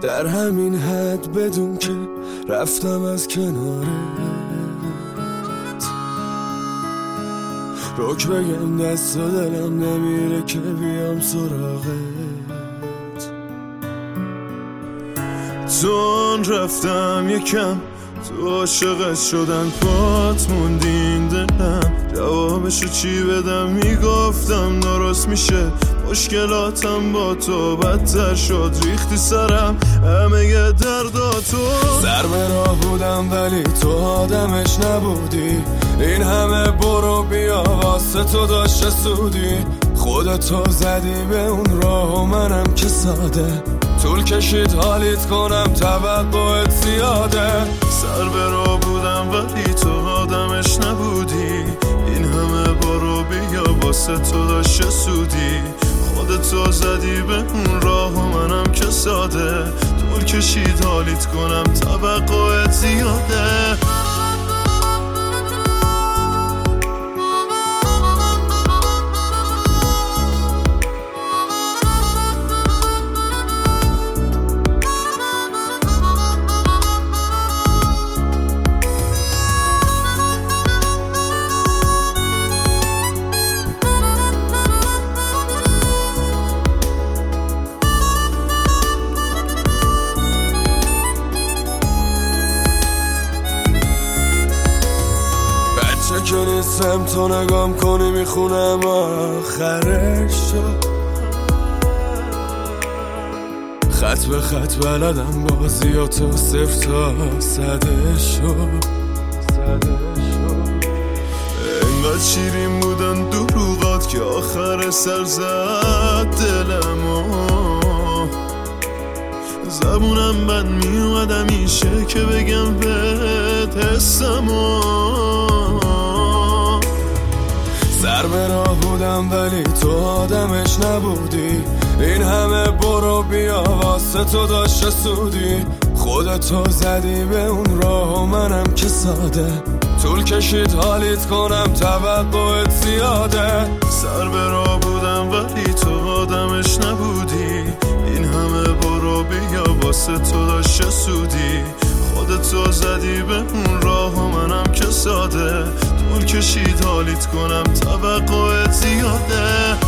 در همین حد بدون که رفتم از کنارت. رک بگم دست و دلم نمیره که بیام سراغت. چون رفتم یکم تو عاشقت شدن پات موندین دلم. جوابشو چی بدم میگفتم درست میشه، مشکلاتم با تو بدتر شد، ریختی سرم همه درداتو. سر به راه بودم ولی تو آدمش نبودی، این همه برو بیا واسه تو داشته سودی. خودتو زدی به اون راه و منم که ساده، طول کشید حالیت کنم توقعت زیاده. سر به راه بودم ولی تو آدمش نبودی، این همه برو بیا واسه تو داشته سودی. خودتو زدی به اون راه و منم که ساده، طول کشید حالیت کنم توقعت زیاده. که نیستم تو نگام کنی میخونم آخرشو، خط به خط بلدم بازی و تو 0 تا 100 شو. انقدر شیرین بودن دروغات که آخر سر زد دلمو. زبونم بد میومد همیشه که بگم بهت حسمو. سر به راه بودم ولی تو آدمش نبودی، این همه برو بیا واسه تو داشته سودی. خودتو زدی به اون راه و منم که ساده، طول کشید حالیت کنم توقعت زیاده. سر به راه بودم ولی تو آدمش نبودی، این همه برو بیا واسه تو داشته سودی. خودتو زدی به اون راه و منم که ساده، طول کشید حالیت کنم توقعت زیاده.